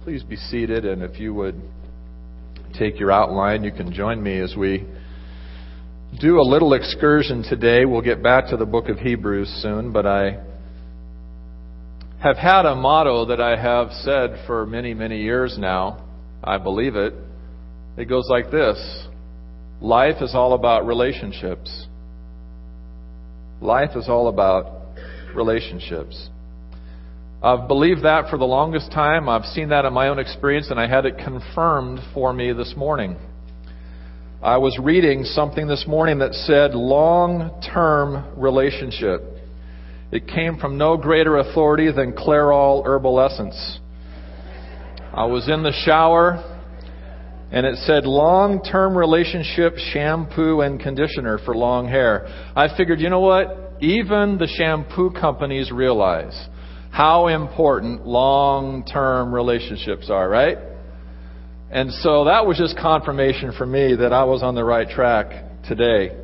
Please be seated, and if you would take your outline, you can join me as we do a little excursion today. We'll get back to the book of Hebrews soon, but I have had a motto that I have said for many, many years now. I believe it. It goes like this: life is all about relationships. Life is all about relationships. I've believed that for the longest time. I've seen that in my own experience, and I had it confirmed for me this morning. I was reading something this morning that said long-term relationship. It came from no greater authority than Clairol Herbal Essence. I was in the shower, and it said long-term relationship shampoo and conditioner for long hair. I figured, you know what? Even the shampoo companies realize how important long-term relationships are, right? And so that was just confirmation for me that I was on the right track today.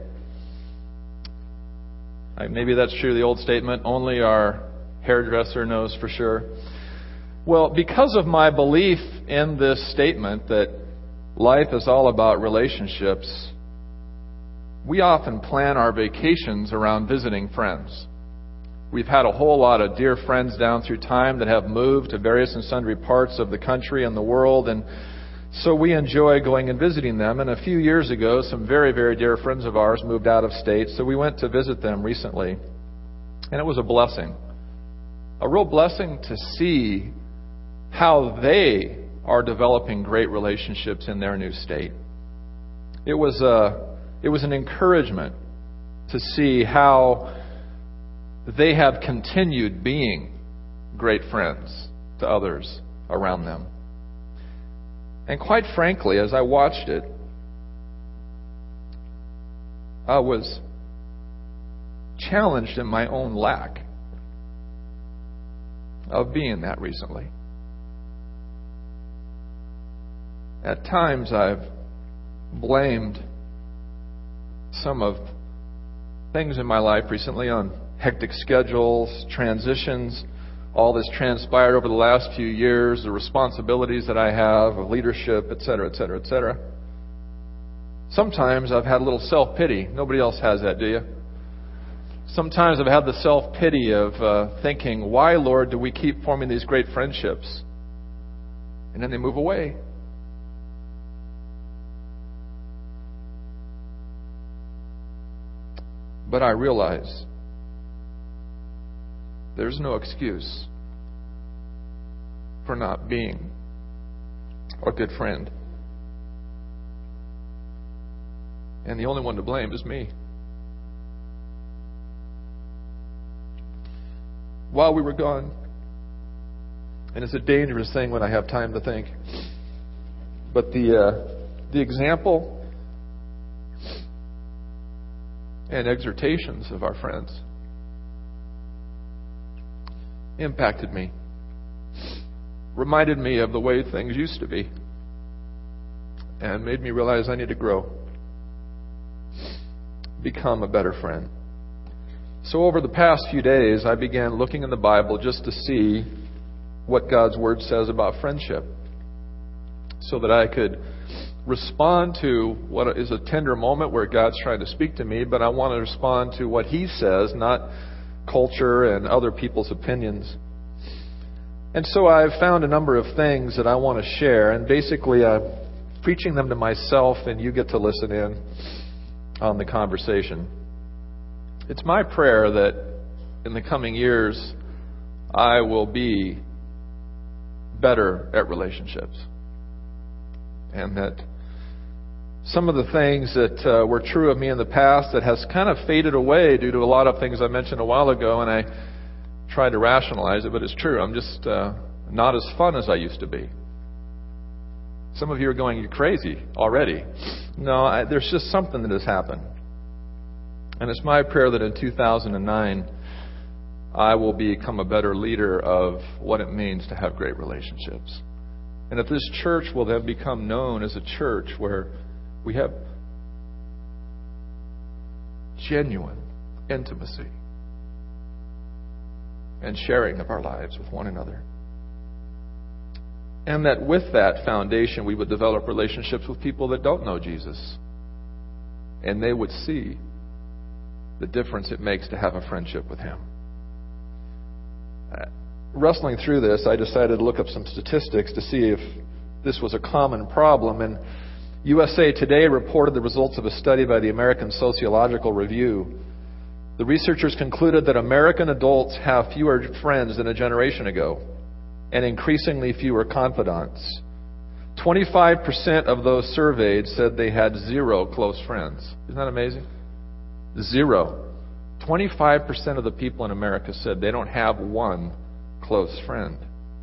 Maybe that's true, the old statement, only our hairdresser knows for sure. Well, because of my belief in this statement that life is all about relationships, we often plan our vacations around visiting friends. We've had a whole lot of dear friends down through time that have moved to various and sundry parts of the country and the world, and so we enjoy going and visiting them. And a few years ago, some very, very dear friends of ours moved out of state, so we went to visit them recently. And it was a blessing. A real blessing to see how they are developing great relationships in their new state. It was an encouragement to see how they have continued being great friends to others around them. And quite frankly, as I watched it, I was challenged in my own lack of being that recently. At times I've blamed some of things in my life recently on hectic schedules, transitions, all this transpired over the last few years, the responsibilities that I have of leadership, etc., etc., etc. Sometimes I've had a little self-pity. Nobody else has that, do you? Sometimes I've had the self-pity of thinking, why, Lord, do we keep forming these great friendships? And then they move away. But I realize there's no excuse for not being a good friend. And the only one to blame is me. While we were gone, and it's a dangerous thing when I have time to think, but the example and exhortations of our friends impacted me, reminded me of the way things used to be, and made me realize I need to grow, become a better friend. So over the past few days, I began looking in the Bible just to see what God's Word says about friendship, so that I could respond to what is a tender moment where God's trying to speak to me, but I want to respond to what He says, not culture and other people's opinions. And so I've found a number of things that I want to share, and basically I'm preaching them to myself, and you get to listen in on the conversation. It's my prayer that in the coming years I will be better at relationships, and that some of the things that were true of me in the past that has kind of faded away due to a lot of things I mentioned a while ago, and I tried to rationalize it, but it's true. I'm just not as fun as I used to be. Some of you are going, you're crazy already. No, there's just something that has happened. And it's my prayer that in 2009, I will become a better leader of what it means to have great relationships. And that this church will then become known as a church where we have genuine intimacy and sharing of our lives with one another. And that with that foundation, we would develop relationships with people that don't know Jesus. And they would see the difference it makes to have a friendship with Him. Wrestling through this, I decided to look up some statistics to see if this was a common problem. And USA Today reported the results of a study by the American Sociological Review. The researchers concluded that American adults have fewer friends than a generation ago, and increasingly fewer confidants. 25% of those surveyed said they had 0 close friends. Isn't that amazing? 0. 25% of the people in America said they don't have one close friend.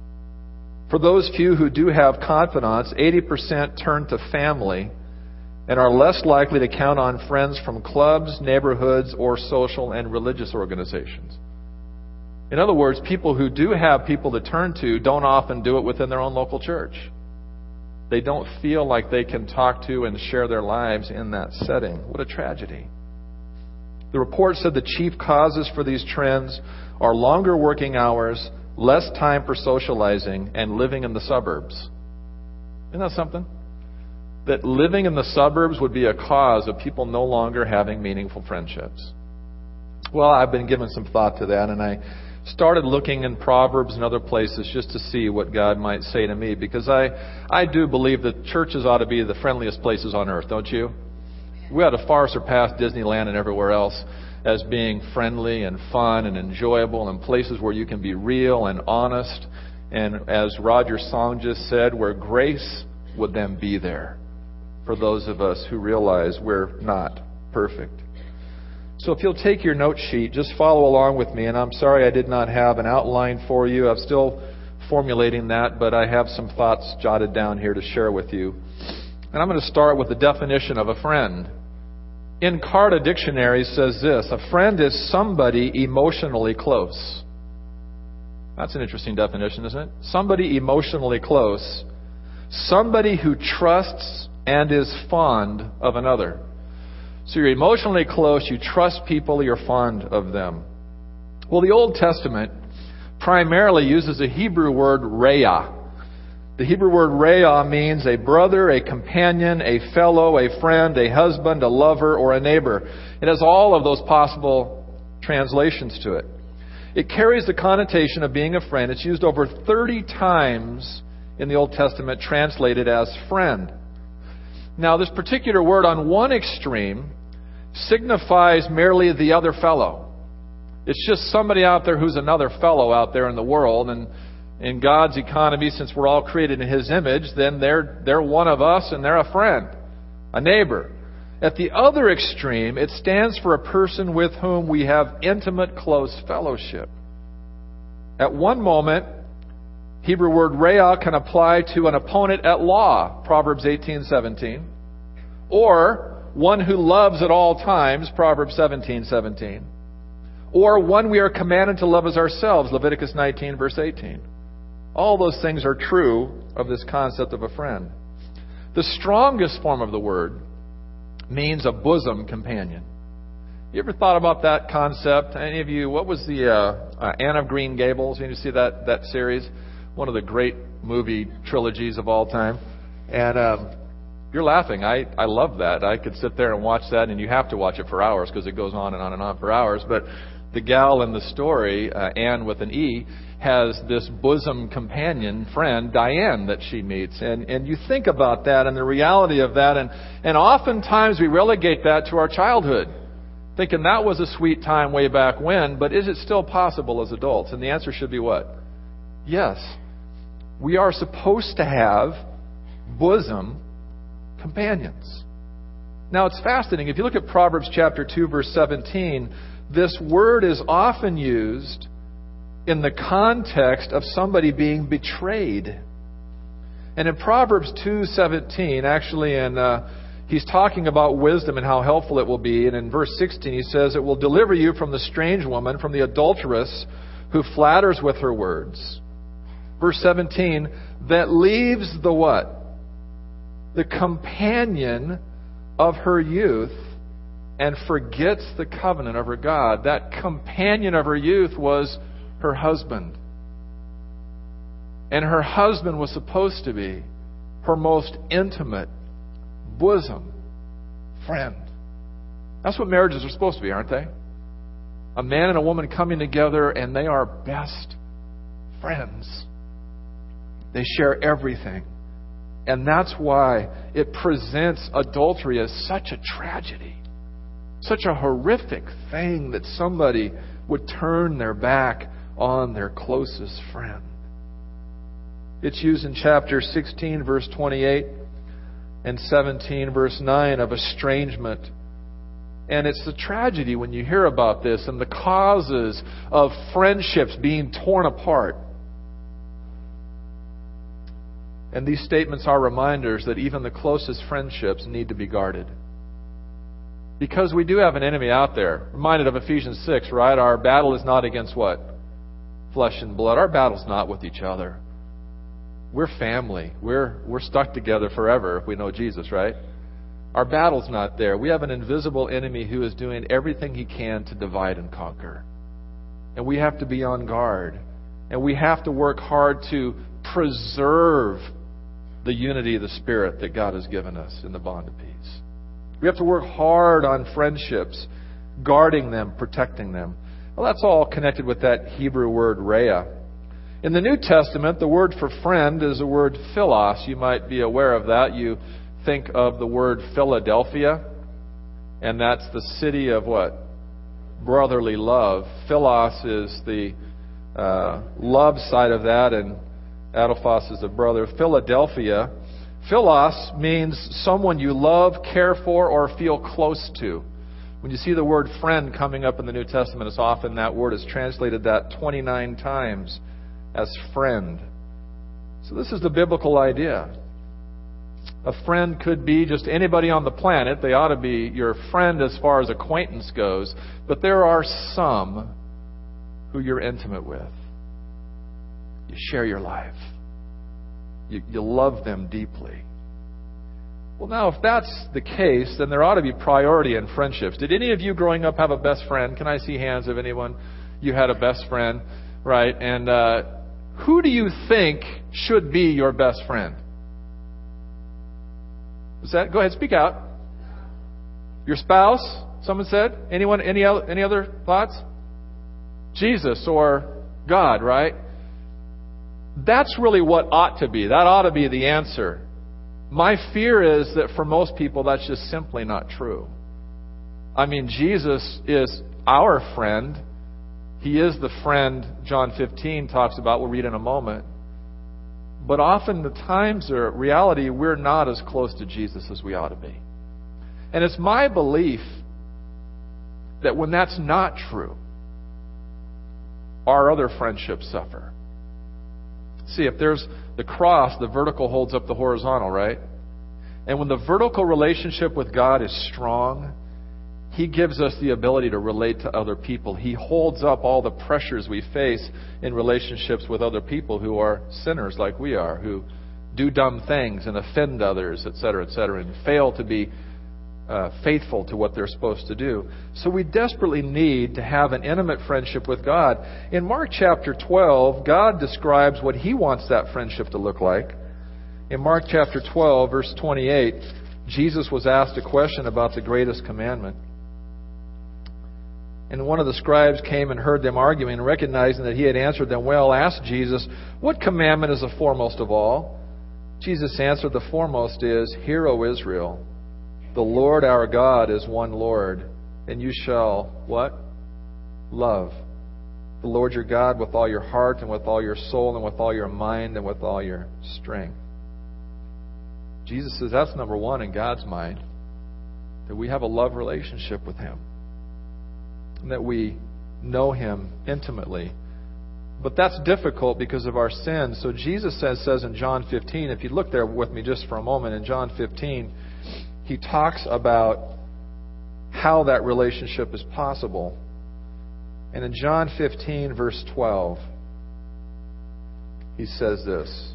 For those few who do have confidants, 80% turn to family and are less likely to count on friends from clubs, neighborhoods, or social and religious organizations. In other words, people who do have people to turn to don't often do it within their own local church. They don't feel like they can talk to and share their lives in that setting. What a tragedy. The report said the chief causes for these trends are longer working hours, less time for socializing, and living in the suburbs. Isn't that something? That living in the suburbs would be a cause of people no longer having meaningful friendships. Well, I've been giving some thought to that, and I started looking in Proverbs and other places just to see what God might say to me, because I do believe that churches ought to be the friendliest places on earth, don't you? We ought to far surpass Disneyland and everywhere else as being friendly and fun and enjoyable, and places where you can be real and honest, and as Roger's song just said, where grace would then be there for those of us who realize we're not perfect. So if you'll take your note sheet, just follow along with me. And I'm sorry I did not have an outline for you. I'm still formulating that, but I have some thoughts jotted down here to share with you. And I'm going to start with the definition of a friend. Encarta Dictionary says this: a friend is somebody emotionally close. That's an interesting definition, isn't it? Somebody emotionally close. Somebody who trusts and is fond of another. So you're emotionally close, you trust people, you're fond of them. Well, the Old Testament primarily uses a Hebrew word, reah. The Hebrew word reah means a brother, a companion, a fellow, a friend, a husband, a lover, or a neighbor. It has all of those possible translations to it. It carries the connotation of being a friend. It's used over 30 times in the Old Testament, translated as friend. Now, this particular word on one extreme signifies merely the other fellow. It's just somebody out there who's another fellow out there in the world. And in God's economy, since we're all created in His image, then they're one of us and they're a friend, a neighbor. At the other extreme, it stands for a person with whom we have intimate, close fellowship. At one moment, Hebrew word reah can apply to an opponent at law, Proverbs 18:17, or one who loves at all times, Proverbs 17:17, or one we are commanded to love as ourselves, Leviticus 19, verse 18. All those things are true of this concept of a friend. The strongest form of the word means a bosom companion. You ever thought about that concept? Any of you, what was the Anne of Green Gables? You see that series? One of the great movie trilogies of all time. And you're laughing. I love that. I could sit there and watch that, and you have to watch it for hours because it goes on and on and on for hours. But the gal in the story, Anne with an E, has this bosom companion friend, Diane, that she meets. And you think about that and the reality of that. And oftentimes we relegate that to our childhood, thinking that was a sweet time way back when. But is it still possible as adults? And the answer should be what? Yes. We are supposed to have bosom companions. Now, it's fascinating. If you look at Proverbs chapter 2, verse 17, this word is often used in the context of somebody being betrayed. And in Proverbs 2:17, actually, he's talking about wisdom and how helpful it will be. And in verse 16, he says, "It will deliver you from the strange woman, from the adulteress who flatters with her words." Verse 17, that leaves the what? The companion of her youth and forgets the covenant of her God. That companion of her youth was her husband. And her husband was supposed to be her most intimate, bosom friend. That's what marriages are supposed to be, aren't they? A man and a woman coming together, and they are best friends. They share everything. And that's why it presents adultery as such a tragedy, such a horrific thing that somebody would turn their back on their closest friend. It's used in chapter 16, verse 28, and 17, verse 9, of estrangement. And it's a tragedy when you hear about this and the causes of friendships being torn apart. And these statements are reminders that even the closest friendships need to be guarded. Because we do have an enemy out there. Reminded of Ephesians 6, right? Our battle is not against what? Flesh and blood. Our battle's not with each other. We're family. We're stuck together forever if we know Jesus, right? Our battle's not there. We have an invisible enemy who is doing everything he can to divide and conquer. And we have to be on guard. And we have to work hard to preserve the unity of the Spirit that God has given us in the bond of peace. We have to work hard on friendships, guarding them, protecting them. Well, that's all connected with that Hebrew word rhea. In the New Testament, the word for friend is the word philos. You might be aware of that. You think of the word Philadelphia, and that's the city of what? Brotherly love. Philos is the love side of that, and Adelphos is the brother. Philadelphia. Philos means someone you love, care for, or feel close to. When you see the word friend coming up in the New Testament, it's often that word is translated that 29 times as friend. So this is the biblical idea. A friend could be just anybody on the planet. They ought to be your friend as far as acquaintance goes. But there are some who you're intimate with. You share your life. You love them deeply. Well, now, if that's the case, then there ought to be priority in friendships. Did any of you growing up have a best friend? Can I see hands of anyone? You had a best friend, right? And who do you think should be your best friend? Is that? Go ahead, speak out. Your spouse? Someone said? Anyone? Any other thoughts? Jesus or God, right? That's really what ought to be. That ought to be the answer. My fear is that for most people, that's just simply not true. I mean, Jesus is our friend. He is the friend John 15 talks about. We'll read in a moment. But often the times are reality, we're not as close to Jesus as we ought to be. And it's my belief that when that's not true, our other friendships suffer. See, if there's the cross, the vertical holds up the horizontal, right? And when the vertical relationship with God is strong, He gives us the ability to relate to other people. He holds up all the pressures we face in relationships with other people who are sinners like we are, who do dumb things and offend others, etc., and fail to be faithful to what they're supposed to do. So we desperately need to have an intimate friendship with God. In Mark chapter 12, God describes what He wants that friendship to look like. In Mark chapter 12, verse 28, Jesus was asked a question about the greatest commandment. And one of the scribes came and heard them arguing, and recognizing that he had answered them well, asked Jesus, "What commandment is the foremost of all?" Jesus answered, "The foremost is, Hear, O Israel, the Lord our God is one Lord, and you shall," what? "Love the Lord your God with all your heart and with all your soul and with all your mind and with all your strength." Jesus says that's number one in God's mind, that we have a love relationship with Him, and that we know Him intimately. But that's difficult because of our sins. So Jesus says in John 15, if you look there with me just for a moment, in John 15, He talks about how that relationship is possible. And in John 15, verse 12, He says this,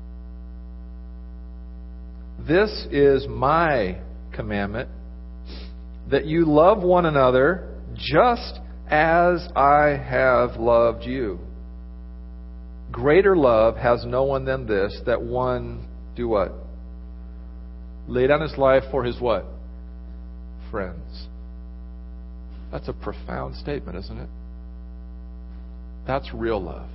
"This is my commandment, that you love one another just as I have loved you. Greater love has no one than this, that one do what? Lay down his life for his what? Friends. That's a profound statement, isn't it? That's real love.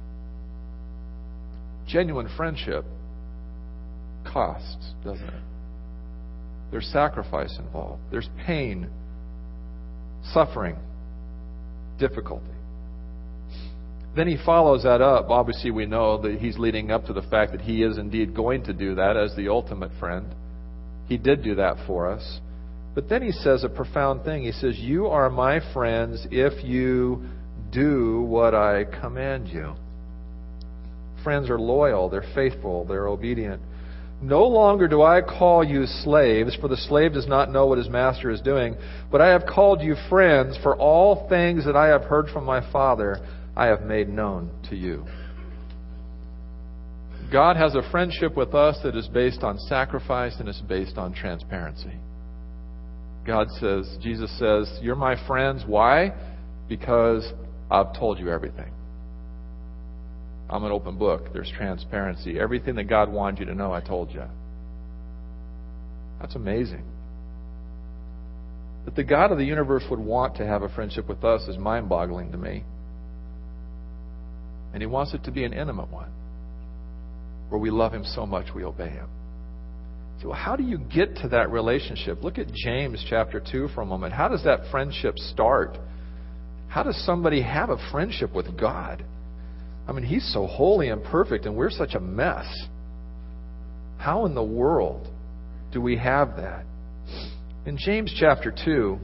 Genuine friendship costs, doesn't it? There's sacrifice involved. There's pain, suffering, difficulty. Then he follows that up. Obviously, we know that he's leading up to the fact that he is indeed going to do that as the ultimate friend. He did do that for us. But then he says a profound thing. He says, you are my friends if you do what I command you. Friends are loyal, they're faithful, they're obedient. No longer do I call you slaves, for the slave does not know what his master is doing, but I have called you friends, for all things that I have heard from my Father, I have made known to you. God has a friendship with us that is based on sacrifice and is based on transparency. Jesus says, you're my friends. Why? Because I've told you everything. I'm an open book. There's transparency. Everything that God wanted you to know, I told you. That's amazing. That the God of the universe would want to have a friendship with us is mind-boggling to me. And He wants it to be an intimate one, where we love Him so much we obey Him. So how do you get to that relationship? Look at James chapter 2 for a moment. How does that friendship start? How does somebody have a friendship with God? I mean, He's so holy and perfect, and we're such a mess. How in the world do we have that? In James chapter 2,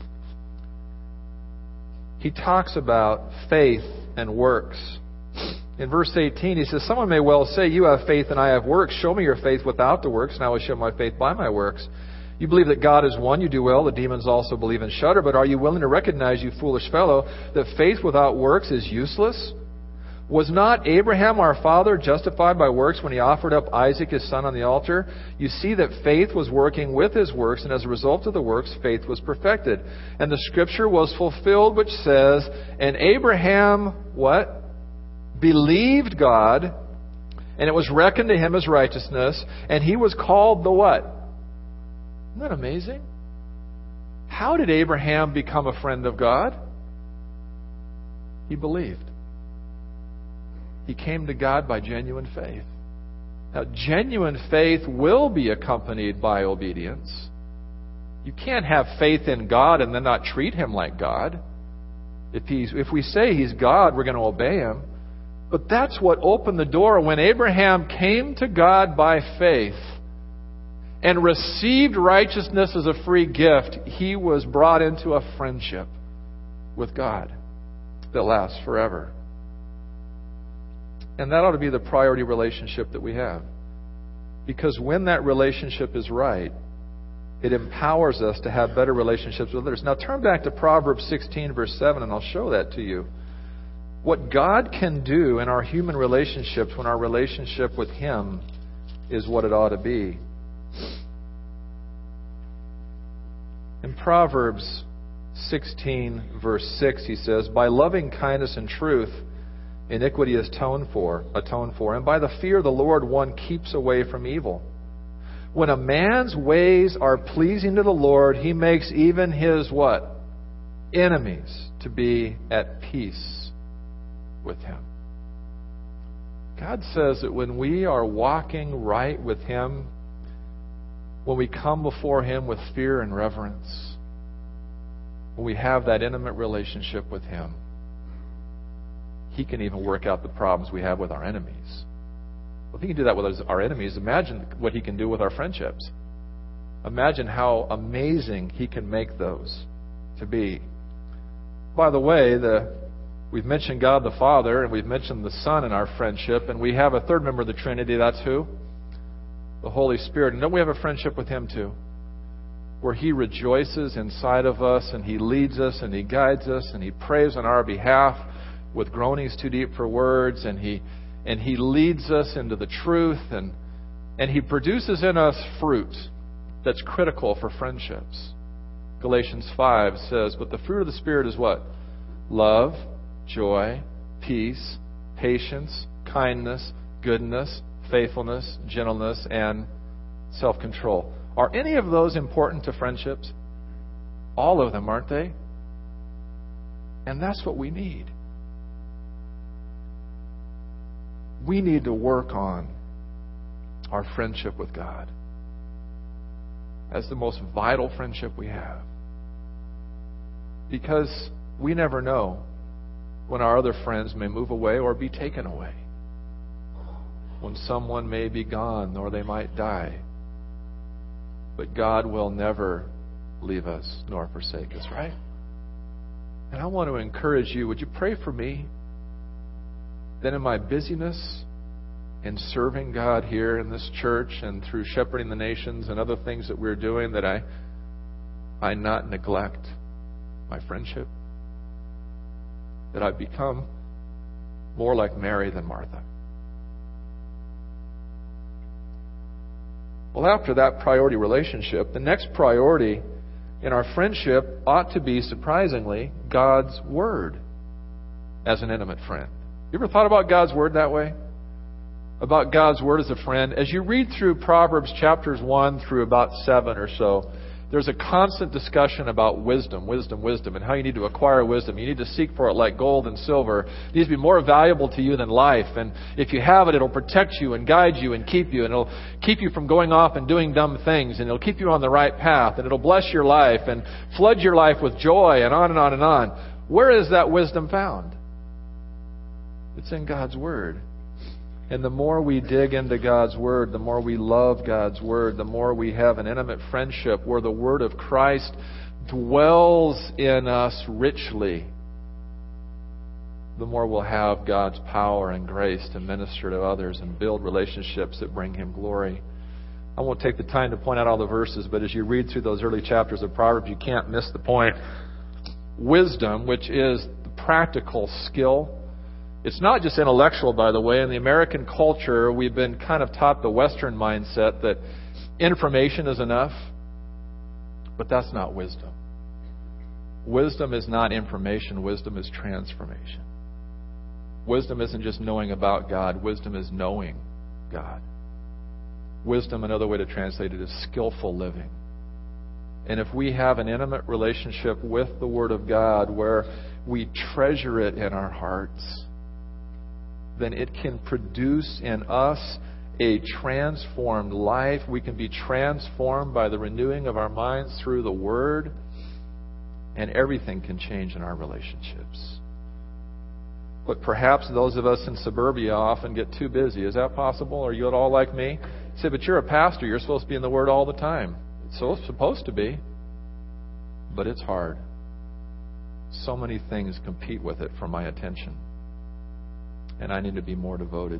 he talks about faith and works. In verse 18, he says, someone may well say, you have faith and I have works. Show me your faith without the works, and I will show my faith by my works. You believe that God is one, you do well. The demons also believe and shudder. But are you willing to recognize, you foolish fellow, that faith without works is useless? Was not Abraham our father justified by works when he offered up Isaac his son on the altar? You see that faith was working with his works, and as a result of the works, faith was perfected. And the scripture was fulfilled, which says, and Abraham, what? Believed God, and it was reckoned to him as righteousness, and he was called the what? Isn't that amazing? How did Abraham become a friend of God? He believed. He came to God by genuine faith. Now, genuine faith will be accompanied by obedience. You can't have faith in God and then not treat Him like God. If we say He's God, we're going to obey Him. But that's what opened the door. When Abraham came to God by faith and received righteousness as a free gift, he was brought into a friendship with God that lasts forever. And that ought to be the priority relationship that we have. Because when that relationship is right, it empowers us to have better relationships with others. Now turn back to Proverbs 16, verse 7, and I'll show that to you. What God can do in our human relationships when our relationship with Him is what it ought to be. In Proverbs 16, verse 6, he says, by loving kindness and truth, iniquity is atoned for, and by the fear of the Lord one keeps away from evil. When a man's ways are pleasing to the Lord, He makes even his what? Enemies to be at peace with Him. God says that when we are walking right with Him, when we come before Him with fear and reverence, when we have that intimate relationship with Him, He can even work out the problems we have with our enemies. Well, if He can do that with our enemies, imagine what He can do with our friendships. Imagine how amazing He can make those to be. By the way, we've mentioned God the Father, and we've mentioned the Son in our friendship, and we have a third member of the Trinity. That's who? The Holy Spirit. And don't we have a friendship with Him too? Where He rejoices inside of us, and He leads us, and He guides us, and He prays on our behalf with groanings too deep for words, and He leads us into the truth, and He produces in us fruit that's critical for friendships. Galatians 5 says, but the fruit of the Spirit is what? Love, joy, peace, patience, kindness, goodness, faithfulness, gentleness, and self-control. Are any of those important to friendships? All of them, aren't they? And that's what we need. We need to work on our friendship with God as the most vital friendship we have. Because we never know when our other friends may move away or be taken away. When someone may be gone or they might die. But God will never leave us nor forsake us, right? And I want to encourage you, would you pray for me that in my busyness in serving God here in this church and through shepherding the nations and other things that we're doing, that I not neglect my friendship, that I become more like Mary than Martha. Well, after that priority relationship, the next priority in our friendship ought to be, surprisingly, God's Word as an intimate friend. You ever thought about God's Word that way? About God's Word as a friend? As you read through Proverbs chapters 1 through about 7 or so, there's a constant discussion about wisdom, and how you need to acquire wisdom. You need to seek for it like gold and silver. It needs to be more valuable to you than life. And if you have it, it'll protect you and guide you and keep you. And it'll keep you from going off and doing dumb things. And it'll keep you on the right path. And it'll bless your life and flood your life with joy and on and on and on. Where is that wisdom found? It's in God's Word. And the more we dig into God's Word, the more we love God's Word, the more we have an intimate friendship where the Word of Christ dwells in us richly, the more we'll have God's power and grace to minister to others and build relationships that bring Him glory. I won't take the time to point out all the verses, but as you read through those early chapters of Proverbs, you can't miss the point. Wisdom, which is the practical skill. It's not just intellectual, by the way. In the American culture, we've been kind of taught the Western mindset that information is enough. But that's not wisdom. Wisdom is not information. Wisdom is transformation. Wisdom isn't just knowing about God. Wisdom is knowing God. Wisdom, another way to translate it, is skillful living. And if we have an intimate relationship with the Word of God where we treasure it in our hearts, then it can produce in us a transformed life. We can be transformed by the renewing of our minds through the Word, and everything can change in our relationships. But perhaps those of us in suburbia often get too busy. Is that possible? Are you at all like me? You say, but you're a pastor. You're supposed to be in the Word all the time. It's so supposed to be. But it's hard. So many things compete with it for my attention. And I need to be more devoted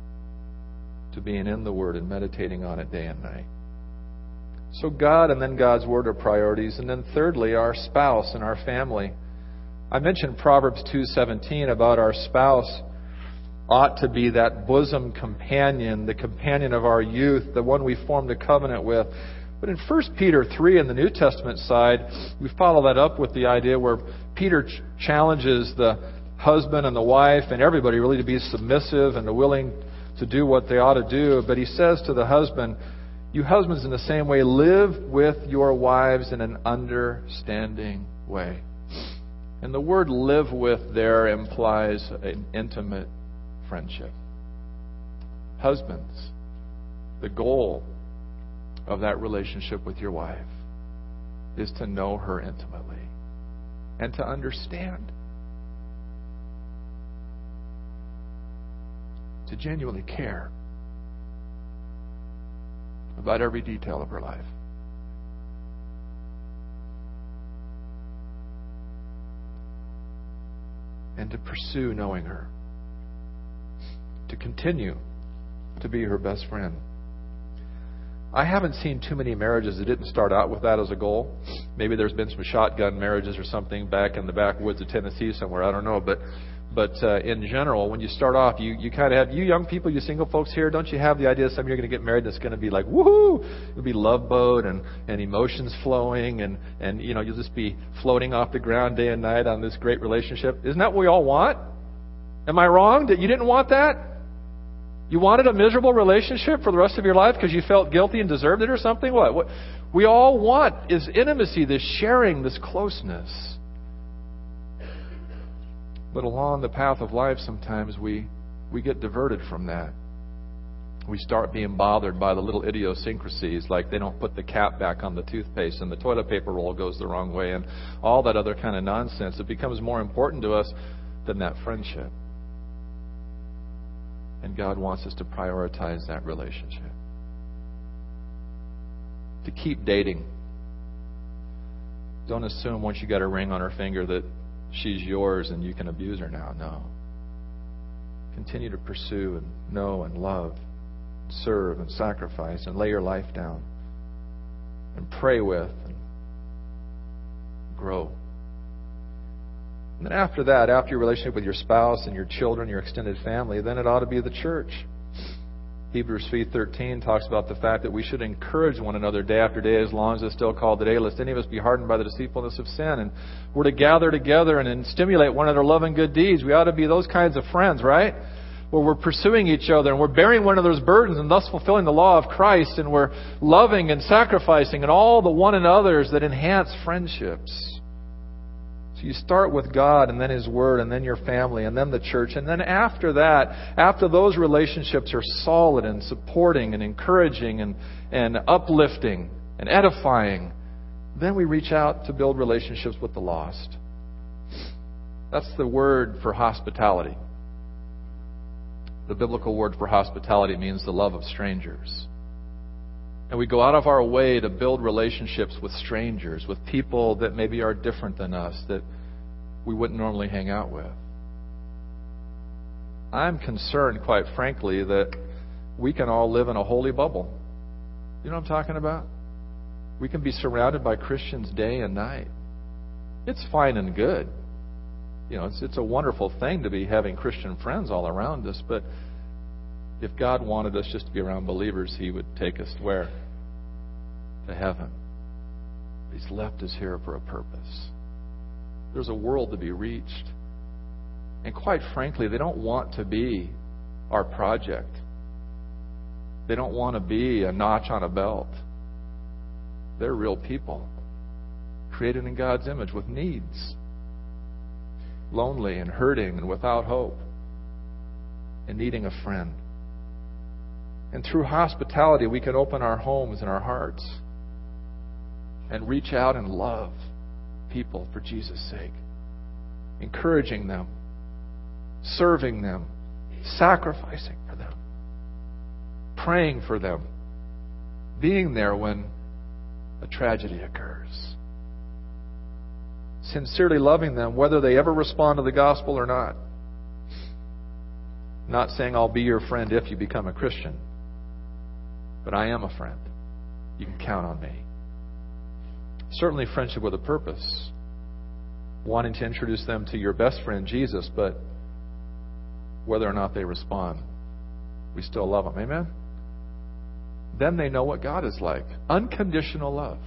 to being in the Word and meditating on it day and night. So God and then God's Word are priorities. And then thirdly, our spouse and our family. I mentioned Proverbs 2:17 about our spouse ought to be that bosom companion, the companion of our youth, the one we formed a covenant with. But in 1 Peter 3 in the New Testament side, we follow that up with the idea where Peter challenges the husband and the wife and everybody really to be submissive and willing to do what they ought to do. But he says to the husband, you husbands in the same way, live with your wives in an understanding way. And the word live with there implies an intimate friendship. Husbands, the goal of that relationship with your wife is to know her intimately and to understand. To genuinely care about every detail of her life. And to pursue knowing her. To continue to be her best friend. I haven't seen too many marriages that didn't start out with that as a goal. Maybe there's been some shotgun marriages or something back in the backwoods of Tennessee somewhere. I don't know. But in general, when you start off, you kind of have, you young people, you single folks here, don't you have the idea someday you're going to get married that's going to be like, woohoo! It'll be love boat and emotions flowing and you know, you'll just be floating off the ground day and night on this great relationship. Isn't that what we all want? Am I wrong that you didn't want that? You wanted a miserable relationship for the rest of your life because you felt guilty and deserved it or something? What we all want is intimacy, this sharing, this closeness. But along the path of life, sometimes we get diverted from that. We start being bothered by the little idiosyncrasies, like they don't put the cap back on the toothpaste and the toilet paper roll goes the wrong way and all that other kind of nonsense. It becomes more important to us than that friendship. And God wants us to prioritize that relationship. To keep dating. Don't assume once you got a ring on her finger that she's yours and you can abuse her now. No. Continue to pursue and know and love, serve and sacrifice and lay your life down and pray with and grow. And then after that, after your relationship with your spouse and your children, your extended family, then it ought to be the church. Hebrews 3:13 talks about the fact that we should encourage one another day after day as long as it's still called today, lest any of us be hardened by the deceitfulness of sin. And we're to gather together and stimulate one another love and good deeds. We ought to be those kinds of friends, right? Where we're pursuing each other and we're bearing one another's burdens and thus fulfilling the law of Christ, and we're loving and sacrificing and all the one another's that enhance friendships. So you start with God and then His Word and then your family and then the church. And then after that, after those relationships are solid and supporting and encouraging and uplifting and edifying, then we reach out to build relationships with the lost. That's the word for hospitality. The biblical word for hospitality means the love of strangers. And we go out of our way to build relationships with strangers, with people that maybe are different than us, that we wouldn't normally hang out with. I'm concerned, quite frankly, that we can all live in a holy bubble. You know what I'm talking about? We can be surrounded by Christians day and night. It's fine and good. You know, it's a wonderful thing to be having Christian friends all around us, but if God wanted us just to be around believers, He would take us where? To heaven. He's left us here for a purpose. There's a world to be reached. And quite frankly, they don't want to be our project. They don't want to be a notch on a belt. They're real people, created in God's image with needs. Lonely and hurting and without hope and needing a friend. And through hospitality, we can open our homes and our hearts and reach out and love people for Jesus' sake. Encouraging them, serving them, sacrificing for them, praying for them, being there when a tragedy occurs. Sincerely loving them, whether they ever respond to the gospel or not. Not saying I'll be your friend if you become a Christian, but I am a friend. You can count on me. Certainly friendship with a purpose. Wanting to introduce them to your best friend, Jesus, but whether or not they respond, we still love them. Amen? Then they know what God is like. Unconditional love.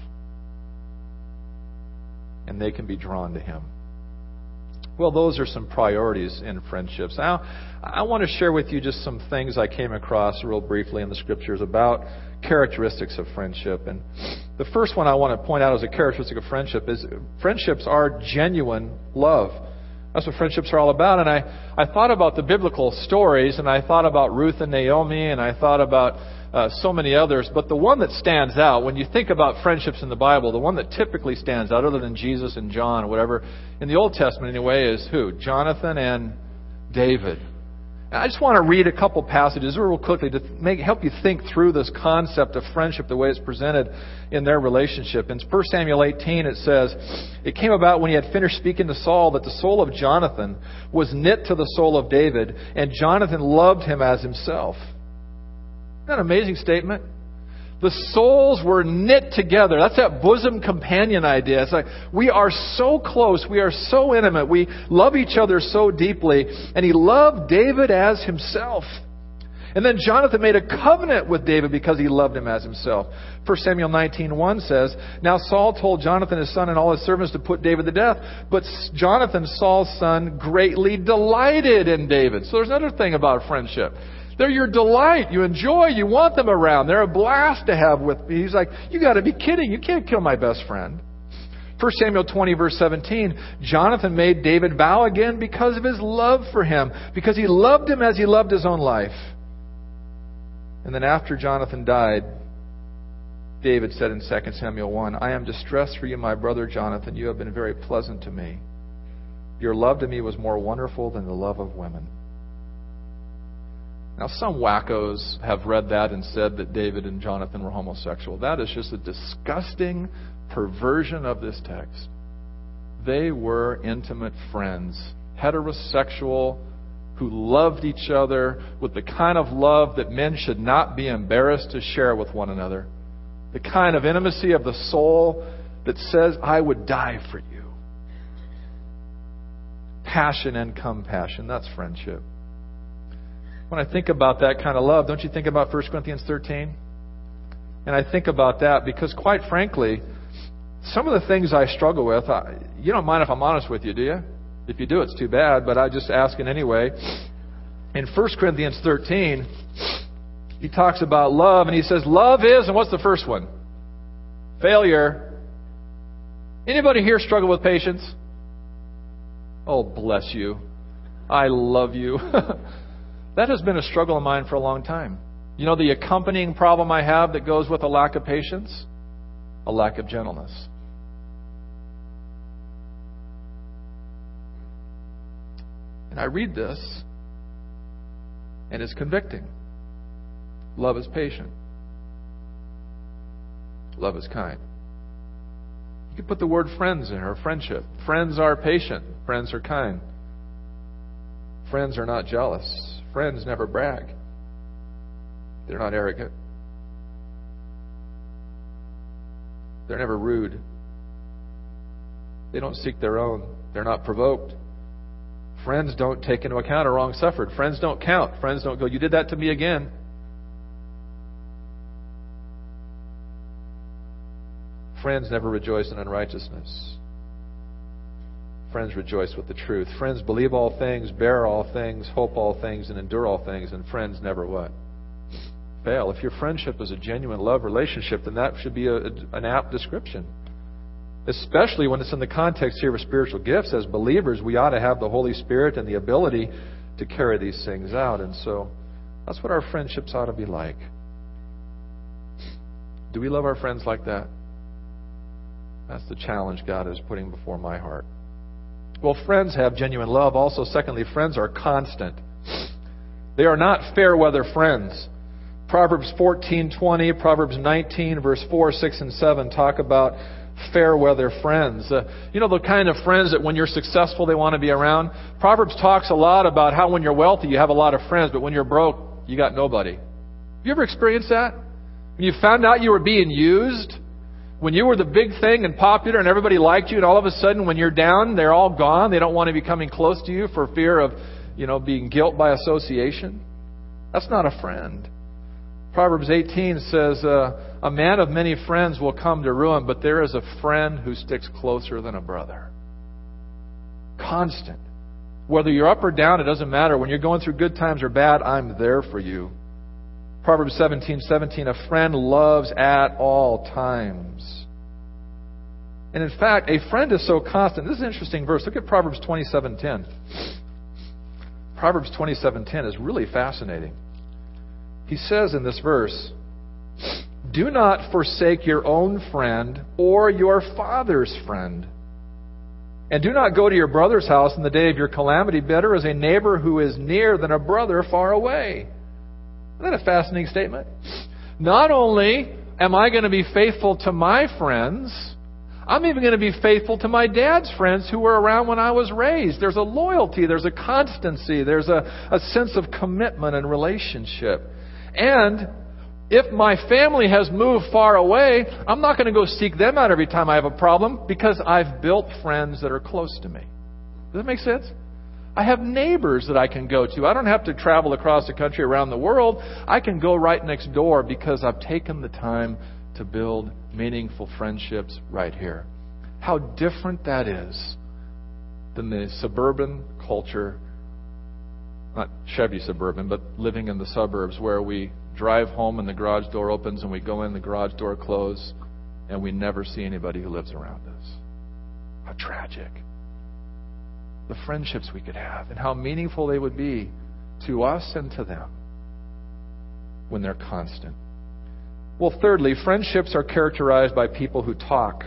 And they can be drawn to Him. Well, those are some priorities in friendships. Now, I want to share with you just some things I came across real briefly in the Scriptures about characteristics of friendship. And the first one I want to point out as a characteristic of friendship is friendships are genuine love. That's what friendships are all about. And I thought about the biblical stories, and I thought about Ruth and Naomi, and I thought about so many others. But the one that stands out, when you think about friendships in the Bible, the one that typically stands out, other than Jesus and John or whatever, in the Old Testament anyway, is who? Jonathan and David. And I just want to read a couple passages real quickly to help you think through this concept of friendship, the way it's presented in their relationship. In 1 Samuel 18 it says, "It came about when he had finished speaking to Saul that the soul of Jonathan was knit to the soul of David, and Jonathan loved him as himself." Isn't that an amazing statement? The souls were knit together. That's that bosom companion idea. It's like we are so close. We are so intimate. We love each other so deeply. And he loved David as himself. And then Jonathan made a covenant with David because he loved him as himself. 1 Samuel 19:1 says, "Now Saul told Jonathan his son and all his servants to put David to death. But Jonathan, Saul's son, greatly delighted in David." So there's another thing about friendship. They're your delight. You enjoy. You want them around. They're a blast to have with me. He's like, you got to be kidding. You can't kill my best friend. 1 Samuel 20, verse 17, Jonathan made David vow again because of his love for him, because he loved him as he loved his own life. And then after Jonathan died, David said in 2 Samuel 1, I am distressed for you, my brother Jonathan. You have been very pleasant to me. Your love to me was more wonderful than the love of women. Now, some wackos have read that and said that David and Jonathan were homosexual. That is just a disgusting perversion of this text. They were intimate friends, heterosexual, who loved each other with the kind of love that men should not be embarrassed to share with one another. The kind of intimacy of the soul that says, I would die for you. Passion and compassion, that's friendship. When I think about that kind of love, don't you think about 1 Corinthians 13? And I think about that because, quite frankly, some of the things I struggle with, you don't mind if I'm honest with you, do you? If you do, it's too bad, but I just ask it anyway. In 1 Corinthians 13, he talks about love, and he says, love is, and what's the first one? Failure. Anybody here struggle with patience? Oh, bless you. I love you. That has been a struggle of mine for a long time. You know the accompanying problem I have that goes with a lack of patience? A lack of gentleness. And I read this, and it's convicting. Love is patient. Love is kind. You could put the word friends in, or friendship. Friends are patient. Friends are kind. Friends are not jealous. Friends never brag. They're not arrogant. They're never rude. They don't seek their own. They're not provoked. Friends don't take into account a wrong suffered. Friends don't count. Friends don't go, you did that to me again. Friends never rejoice in unrighteousness. Friends rejoice with the truth. Friends believe all things, bear all things, hope all things, and endure all things. And friends never what? Fail. If your friendship is a genuine love relationship, then that should be an apt description. Especially when it's in the context here of spiritual gifts. As believers, we ought to have the Holy Spirit and the ability to carry these things out. And so that's what our friendships ought to be like. Do we love our friends like that? That's the challenge God is putting before my heart. Well, friends have genuine love. Also, secondly, friends are constant. They are not fair weather friends. Proverbs 14:20, Proverbs 19, verse 4, 6, and 7 talk about fair weather friends. You know the kind of friends that when you're successful they want to be around? Proverbs talks a lot about how when you're wealthy you have a lot of friends, but when you're broke you got nobody. Have you ever experienced that? When you found out you were being used? When you were the big thing and popular and everybody liked you, and all of a sudden when you're down, they're all gone. They don't want to be coming close to you for fear of, being guilt by association. That's not a friend. Proverbs 18 says, a man of many friends will come to ruin, but there is a friend who sticks closer than a brother. Constant. Whether you're up or down, it doesn't matter. When you're going through good times or bad, I'm there for you. Proverbs 17:17, a friend loves at all times. And in fact, a friend is so constant. This is an interesting verse. Look at Proverbs 27:10. Proverbs 27:10 is really fascinating. He says in this verse, do not forsake your own friend or your father's friend. And do not go to your brother's house in the day of your calamity. Better is a neighbor who is near than a brother far away. Isn't that a fascinating statement? Not only am I going to be faithful to my friends, I'm even going to be faithful to my dad's friends who were around when I was raised. There's a loyalty, there's a constancy, there's a sense of commitment and relationship. And if my family has moved far away, I'm not going to go seek them out every time I have a problem because I've built friends that are close to me. Does that make sense? I have neighbors that I can go to. I don't have to travel across the country, around the world. I can go right next door because I've taken the time to build meaningful friendships right here. How different that is than the suburban culture not Chevy Suburban, but living in the suburbs where we drive home and the garage door opens and we go in, the garage door closes, and we never see anybody who lives around us. How tragic. The friendships we could have and how meaningful they would be to us and to them when they're constant. Well, thirdly, friendships are characterized by people who talk.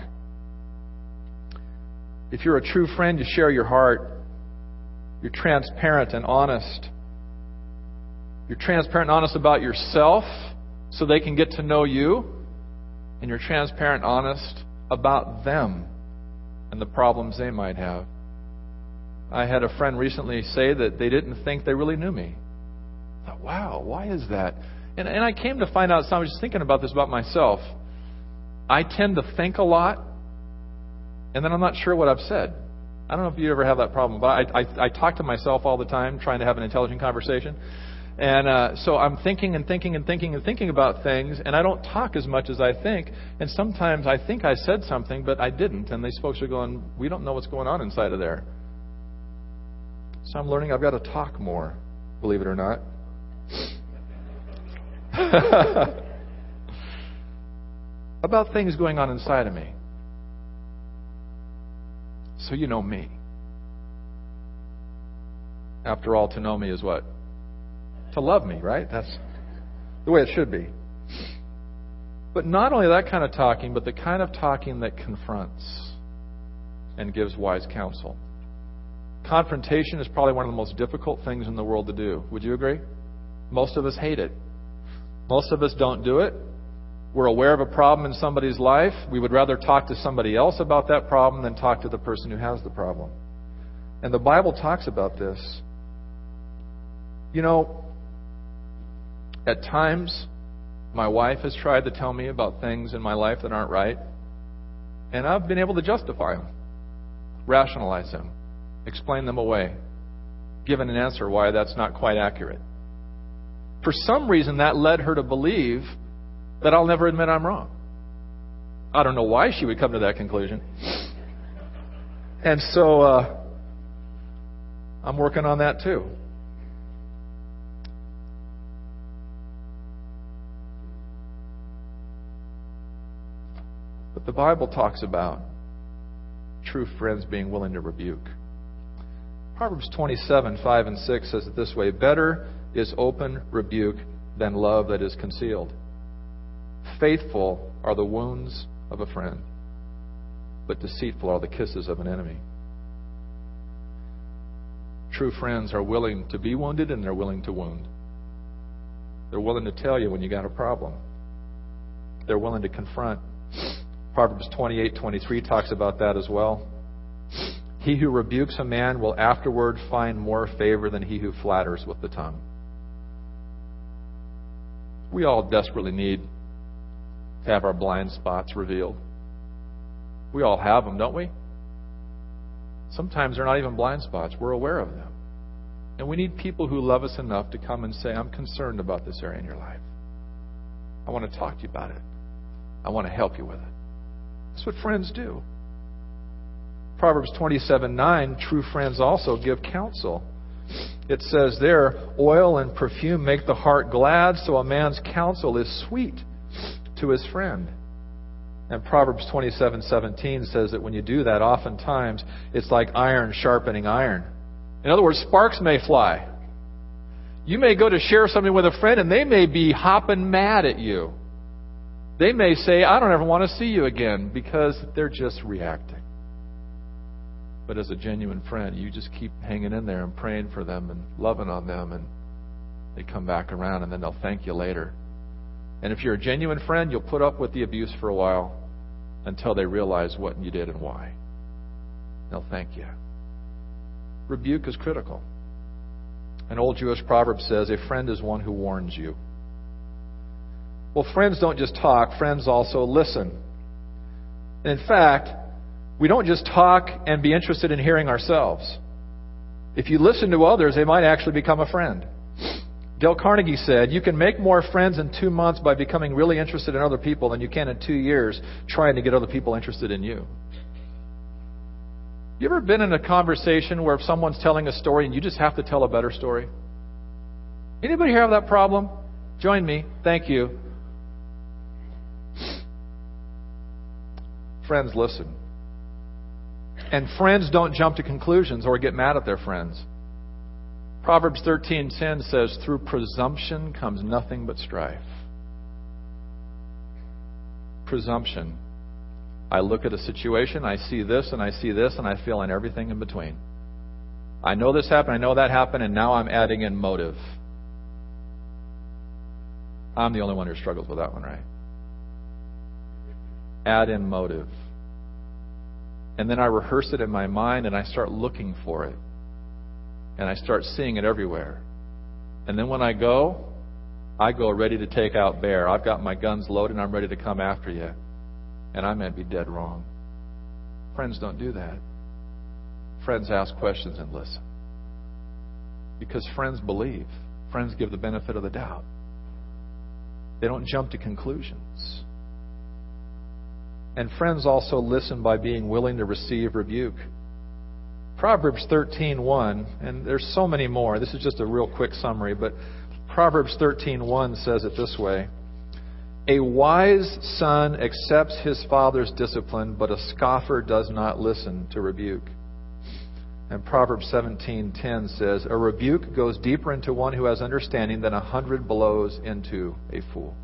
If you're a true friend, you share your heart. You're transparent and honest. You're transparent and honest about yourself so they can get to know you. And you're transparent and honest about them and the problems they might have. I had a friend recently say that they didn't think they really knew me. I thought, wow, why is that? And I came to find out, so I was just thinking about this about myself. I tend to think a lot, and then I'm not sure what I've said. I don't know if you ever have that problem, but I talk to myself all the time, trying to have an intelligent conversation. And so I'm thinking about things, and I don't talk as much as I think. And sometimes I think I said something, but I didn't. And these folks are going, we don't know what's going on inside of there. So I'm learning I've got to talk more, believe it or not. About things going on inside of me. So you know me. After all, to know me is what? To love me, right? That's the way it should be. But not only that kind of talking, but the kind of talking that confronts and gives wise counsel. Confrontation is probably one of the most difficult things in the world to do. Would you agree? Most of us hate it. Most of us don't do it. We're aware of a problem in somebody's life. We would rather talk to somebody else about that problem than talk to the person who has the problem. And the Bible talks about this. You know, at times, my wife has tried to tell me about things in my life that aren't right, and I've been able to justify them, rationalize them, explain them away, give an answer why that's not quite accurate. For some reason, that led her to believe that I'll never admit I'm wrong. I don't know why she would come to that conclusion. And so I'm working on that too. But the Bible talks about true friends being willing to rebuke. Proverbs 27:5-6 says it this way: better is open rebuke than love that is concealed. Faithful are the wounds of a friend, but deceitful are the kisses of an enemy. True friends are willing to be wounded, and they're willing to wound. They're willing to tell you when you got a problem. They're willing to confront. Proverbs 28:23 talks about that as well. He who rebukes a man will afterward find more favor than he who flatters with the tongue. We all desperately need to have our blind spots revealed. We all have them, don't we? Sometimes they're not even blind spots. We're aware of them. And we need people who love us enough to come and say, I'm concerned about this area in your life. I want to talk to you about it. I want to help you with it. That's what friends do. Proverbs 27:9, true friends also give counsel. It says there, oil and perfume make the heart glad, so a man's counsel is sweet to his friend. And Proverbs 27:17 says that when you do that, oftentimes it's like iron sharpening iron. In other words, sparks may fly. You may go to share something with a friend and they may be hopping mad at you. They may say, I don't ever want to see you again, because they're just reacting. But as a genuine friend, you just keep hanging in there and praying for them and loving on them, and they come back around and then they'll thank you later. And if you're a genuine friend, you'll put up with the abuse for a while until they realize what you did and why. They'll thank you. Rebuke is critical. An old Jewish proverb says, a friend is one who warns you. Well, friends don't just talk, friends also listen. In fact, we don't just talk and be interested in hearing ourselves. If you listen to others, they might actually become a friend. Dale Carnegie said, you can make more friends in 2 months by becoming really interested in other people than you can in 2 years trying to get other people interested in you. You ever been in a conversation where if someone's telling a story and you just have to tell a better story? Anybody here have that problem? Join me. Thank you. Friends, listen. And friends don't jump to conclusions or get mad at their friends. Proverbs 13:10 says, through presumption comes nothing but strife. Presumption. I look at a situation, I see this, and I see this, and I fill in everything in between. I know this happened, I know that happened, and now I'm adding in motive. I'm the only one who struggles with that one, right? Add in motive. And then I rehearse it in my mind, and I start looking for it. And I start seeing it everywhere. And then when I go ready to take out bear. I've got my guns loaded, and I'm ready to come after you. And I may be dead wrong. Friends don't do that. Friends ask questions and listen. Because friends believe. Friends give the benefit of the doubt. They don't jump to conclusions. And friends also listen by being willing to receive rebuke. Proverbs 13:1, and there's so many more. This is just a real quick summary, but Proverbs 13:1 says it this way. A wise son accepts his father's discipline, but a scoffer does not listen to rebuke. And Proverbs 17:10 says, a rebuke goes deeper into one who has understanding than 100 blows into a fool.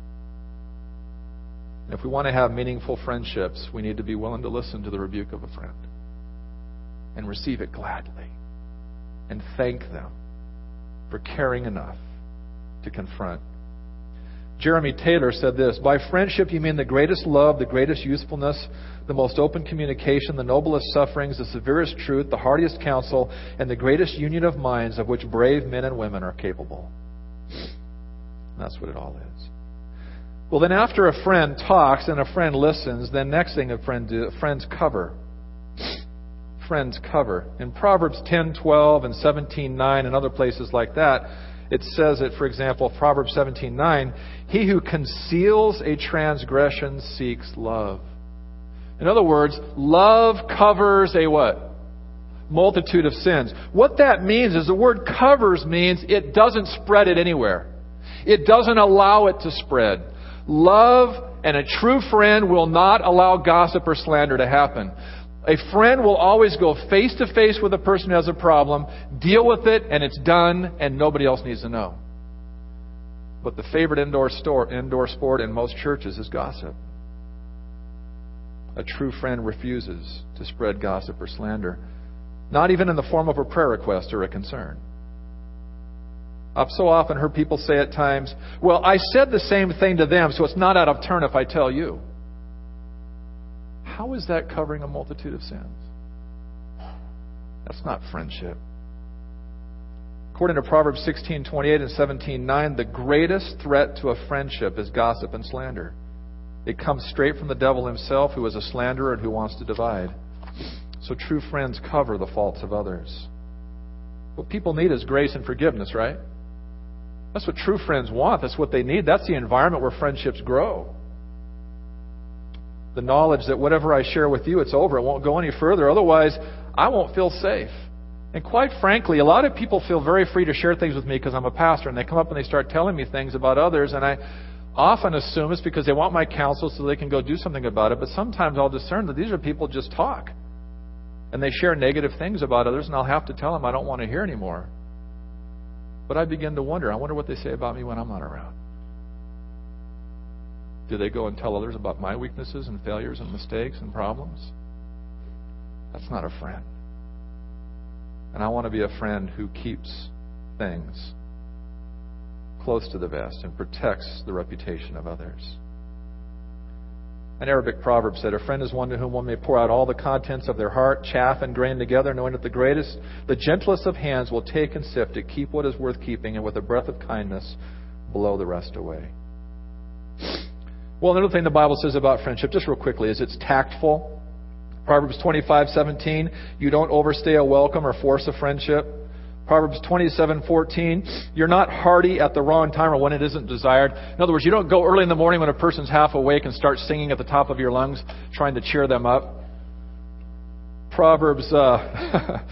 If we want to have meaningful friendships, we need to be willing to listen to the rebuke of a friend and receive it gladly and thank them for caring enough to confront. Jeremy Taylor said this, by friendship you mean the greatest love, the greatest usefulness, the most open communication, the noblest sufferings, the severest truth, the heartiest counsel, and the greatest union of minds of which brave men and women are capable. And that's what it all is. Well, then after a friend talks and a friend listens, then next thing friends cover. Friends cover. In Proverbs 10:12 and 17:9 and other places like that, it says it, for example, Proverbs 17:9, he who conceals a transgression seeks love. In other words, love covers a what? Multitude of sins. What that means is the word covers means it doesn't spread it anywhere. It doesn't allow it to spread. Love and a true friend will not allow gossip or slander to happen. A friend will always go face to face with a person who has a problem, deal with it, and it's done, and nobody else needs to know. But the favorite indoor sport in most churches is gossip. A true friend refuses to spread gossip or slander, not even in the form of a prayer request or a concern. I've so often heard people say at times, well, I said the same thing to them, so it's not out of turn if I tell you. How is that covering a multitude of sins? That's not friendship. According to Proverbs 16:28 and 17:9, the greatest threat to a friendship is gossip and slander. It comes straight from the devil himself, who is a slanderer and who wants to divide. So true friends cover the faults of others. What people need is grace and forgiveness, right? That's what true friends want. That's what they need. That's the environment where friendships grow. The knowledge that whatever I share with you, it's over. It won't go any further. Otherwise, I won't feel safe. And quite frankly, a lot of people feel very free to share things with me because I'm a pastor. And they come up and they start telling me things about others. And I often assume it's because they want my counsel so they can go do something about it. But sometimes I'll discern that these are people who just talk. And they share negative things about others. And I'll have to tell them I don't want to hear anymore. But I begin to wonder. I wonder what they say about me when I'm not around. Do they go and tell others about my weaknesses and failures and mistakes and problems? That's not a friend. And I want to be a friend who keeps things close to the vest and protects the reputation of others. An Arabic proverb said, a friend is one to whom one may pour out all the contents of their heart, chaff and grain together, knowing that the gentlest of hands will take and sift it, keep what is worth keeping, and with a breath of kindness blow the rest away. Well, another thing the Bible says about friendship, just real quickly, is it's tactful. Proverbs 25:17, you don't overstay a welcome or force a friendship. Proverbs 27:14, you're not hearty at the wrong time or when it isn't desired. In other words, you don't go early in the morning when a person's half awake and start singing at the top of your lungs, trying to cheer them up. Proverbs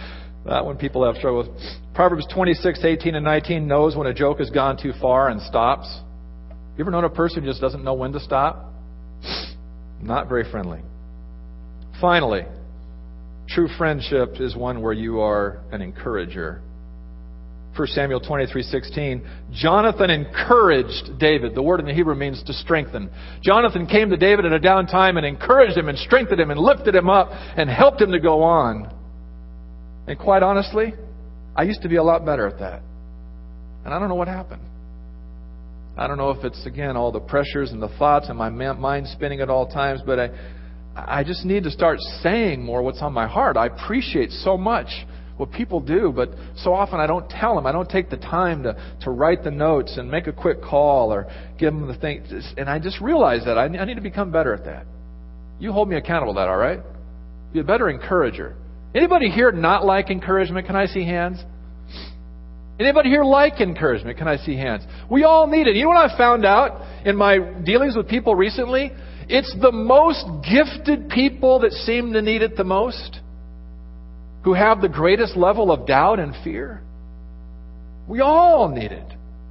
That one people have struggled with. Proverbs 26:18 and 19 knows when a joke has gone too far and stops. You ever known a person who just doesn't know when to stop? Not very friendly. Finally, true friendship is one where you are an encourager. 1 Samuel 23:16, Jonathan encouraged David. The word in the Hebrew means to strengthen. Jonathan came to David at a down time and encouraged him and strengthened him and lifted him up and helped him to go on. And quite honestly, I used to be a lot better at that. And I don't know what happened. I don't know if it's, again, all the pressures and the thoughts and my mind spinning at all times, but I just need to start saying more what's on my heart. I appreciate so much what people do, but so often I don't tell them. I don't take the time to write the notes and make a quick call or give them the thing. And I just realize that I need to become better at that. You hold me accountable to that, all right? Be a better encourager. Anybody here not like encouragement? Can I see hands? Anybody here like encouragement? Can I see hands? We all need it. You know what I found out in my dealings with people recently? It's the most gifted people that seem to need it the most, who have the greatest level of doubt and fear. We all need it.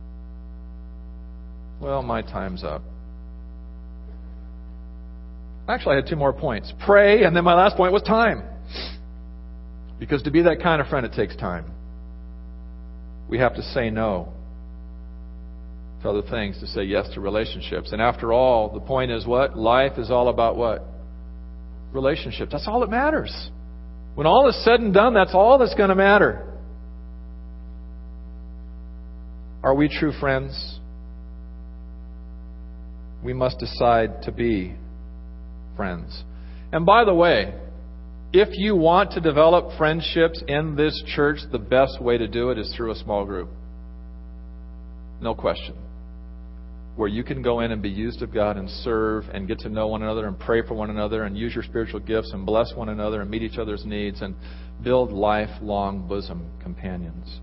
Well, my time's up. Actually, I had 2 more points. Pray, and then my last point was time. Because to be that kind of friend, it takes time. We have to say no to other things to say yes to relationships. And after all, the point is what? Life is all about what? Relationships. That's all that matters. When all is said and done, that's all that's going to matter. Are we true friends? We must decide to be friends. And by the way, if you want to develop friendships in this church, the best way to do it is through a small group. No question. Where you can go in and be used of God and serve and get to know one another and pray for one another and use your spiritual gifts and bless one another and meet each other's needs and build lifelong bosom companions.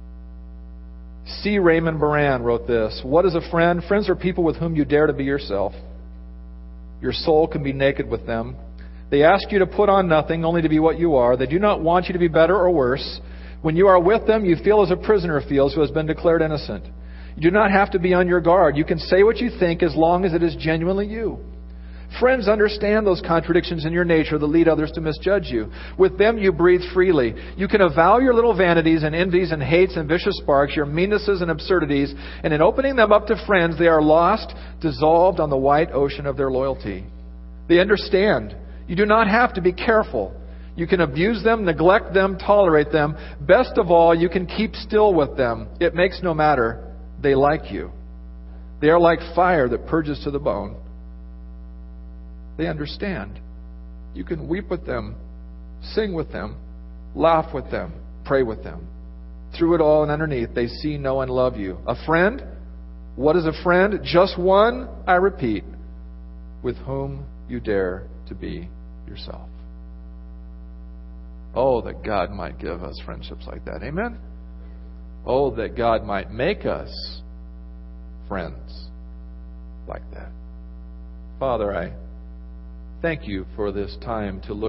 C. Raymond Moran wrote this: what is a friend? Friends are people with whom you dare to be yourself. Your soul can be naked with them. They ask you to put on nothing, only to be what you are. They do not want you to be better or worse. When you are with them, you feel as a prisoner feels who has been declared innocent. You do not have to be on your guard. You can say what you think as long as it is genuinely you. Friends understand those contradictions in your nature that lead others to misjudge you. With them, you breathe freely. You can avow your little vanities and envies and hates and vicious sparks, your meannesses and absurdities, and in opening them up to friends, they are lost, dissolved on the white ocean of their loyalty. They understand. You do not have to be careful. You can abuse them, neglect them, tolerate them. Best of all, you can keep still with them. It makes no matter. They like you. They are like fire that purges to the bone. They understand. You can weep with them, sing with them, laugh with them, pray with them. Through it all and underneath, they see, know, and love you. A friend? What is a friend? Just one, I repeat, with whom you dare to be yourself. Oh, that God might give us friendships like that. Amen? Oh, that God might make us friends like that. Father, I thank you for this time to look